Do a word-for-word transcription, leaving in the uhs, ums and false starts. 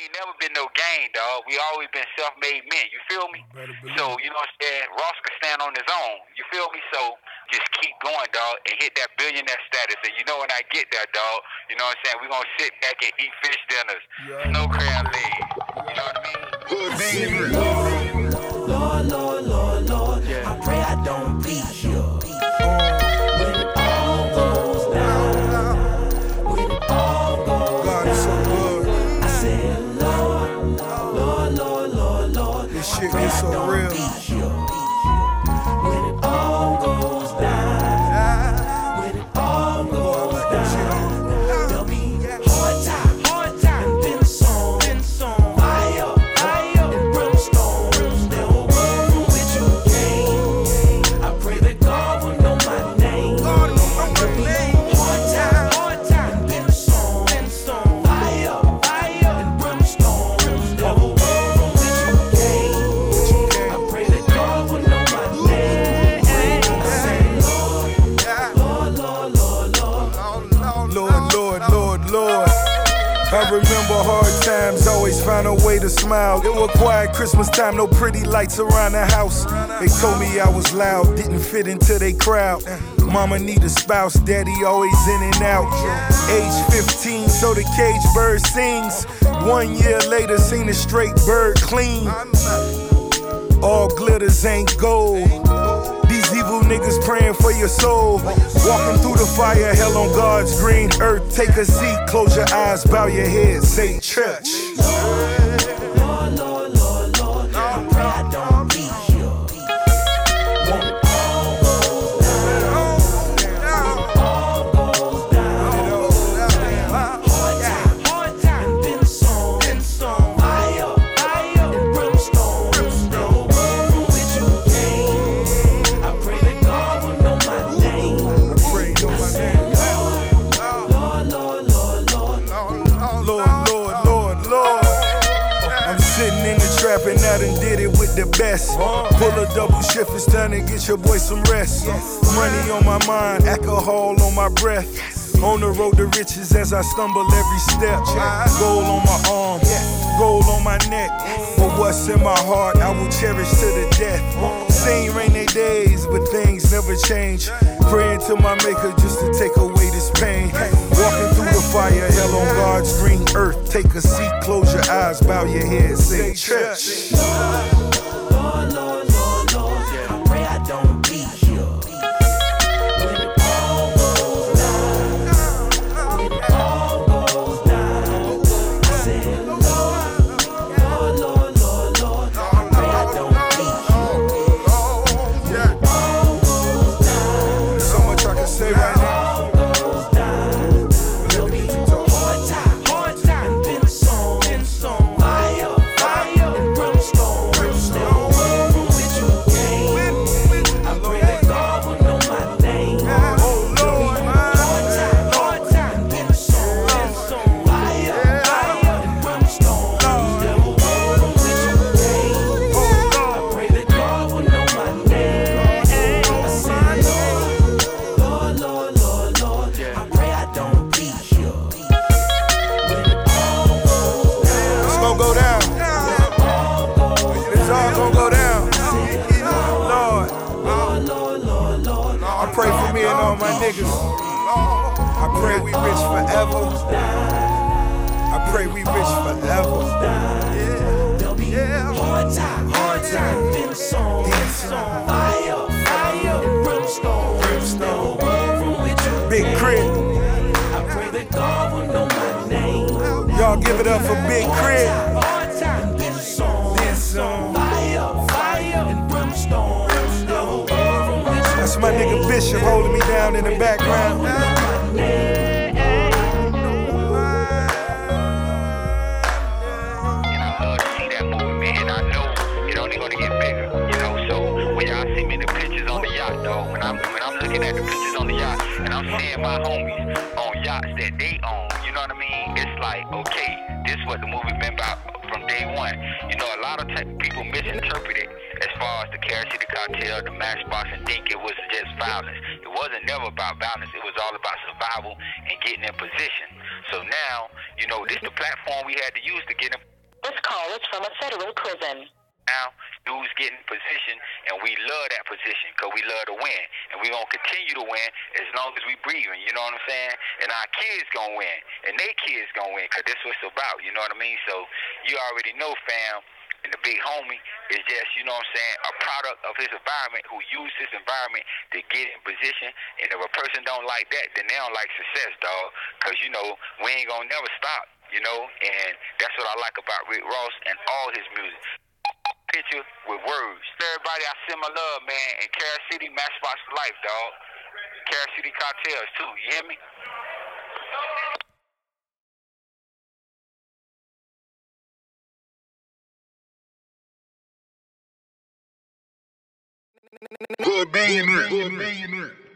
ain't never been no gang, dog. We always been self-made men. You feel me? So, you know what I'm saying? Ross can stand on his own. You feel me? So, just keep going, dog, and hit that billionaire status. And you know when I get there, dog, you know what I'm saying? We're going to sit back and eat fish dinners, yeah. Snow crab legs. You know what I mean? Good dangerous. Lord, Lord, Lord, Lord, yeah. I pray I don't be here. When it all goes down, when it all goes God down, is so good. I said, Lord, Lord, Lord, Lord, Lord, this I shit pray gets so I don't real. be here. When it all goes down, when it all goes down, there'll be hard time, hard time, and then some, then some, fire, fire, and brimstone. The whole world from which you came, I pray that God will know my name. God will know my name. Hard time, hard time, and then some, then some, fire, fire, and brimstone. The whole world from which you came, I pray that God will know my name. I say, Lord, Lord, Lord, Lord, Lord. Lord, Lord, Lord, Lord. I remember hard times, always found a way to smile. It was quiet Christmas time, no pretty lights around the house. They told me I was loud, didn't fit into their crowd. Mama need a spouse, daddy always in and out. Age fifteen, so the cage bird sings. One year later, seen a straight bird clean. All glitters ain't gold. These evil niggas praying for your soul. Walking through the fire, hell on God's green earth. Take a seat, close your eyes, bow your head, say church. Lord, Lord, Lord, Lord, I pray I don't be here. When it all goes down, when it all goes down, hard time, hard time, and then some, then some, fire, fire, and brimstone. The whole world from which you came, I pray that God will know my name. I pray you know my name. Lord, Lord, Lord, Lord, Lord, Lord, Lord, Lord. I'm sitting in the trap and I done did it with the best. Pull a double shift, it's time to get your boy some rest. Money on my mind, alcohol on my breath. On the road to riches as I stumble every step. Gold on my arm, gold on my neck. But what's in my heart, I will cherish to the death. Same rainy days, but things never change. Praying to my maker just to take away this pain. Walking through the fire, hell on God's green earth. Take a seat, close your eyes, bow your head, say church. Lord, Lord, Lord, Lord, I pray I don't be here. When it all goes down, when it all goes down, I said, Lord, Lord, Lord, Lord, Lord, I pray I don't be here. When it all goes down, So much I can say right now. all goes down, there'll be hard time, hard time, and then some, then some, fire, fire, and brimstone. The whole world from which you came, I pray that God will know my name. Oh Lord, Hard time, hard time, and then some, then some, fire, fire, and brimstone. The whole world from which you came, I pray that God will know my name. I said, Lord, Lord, Lord, Lord, I pray I don't be here. When it all goes down, it's gonna go down. It's all gonna go down. Lord, Lord, Lord, Lord, Lord, I pray for me and all my niggas. I pray we rich forever. I pray we rich forever. there'll be hard time, hard time, then some, then some, fire, fire, and brimstone. The whole world from which you Big came, Crit. I pray that God will know my name. Y'all give it up for Big Crit. Hard time, and then some, Then some. fire, fire, and brimstone. The whole world from which you That's my nigga Bishop holding me down in the background. know my name. And I love to see that movie, man. And I know it only gonna get bigger, you know. So when y'all see me in the pictures on the yacht, dog, when I'm when I'm looking at the pictures on the yacht, and I'm seeing my homies on yachts that they own, you know what I mean? It's like, okay, this is what the movie been about from day one. You know, a lot of t- people misinterpret it as far as the Carol City Cartel, the Matchbox, and think it was just violence. It wasn't never about violence. It was all about survival and getting in position. So now, you know, this the platform we had to use to get in This call is from a federal prison. Now, dudes get in position, and we love that position because we love to win. And we're going to continue to win as long as we breathing, you know what I'm saying? And our kids going to win, and their kids going to win because that's what it's about, you know what I mean? So you already know, fam, and the big homie is just, you know what I'm saying, a product of his environment who used his environment to get in position. And if a person don't like that, then they don't like success, dog, because, you know, we ain't going to never stop, you know? And that's what I like about Rick Ross and all his music. Picture with words. Everybody, I send my love, man. And Carol City, Matchbox for life, dog. Carol City Cocktails, too. You hear me? Good being there. Good being there.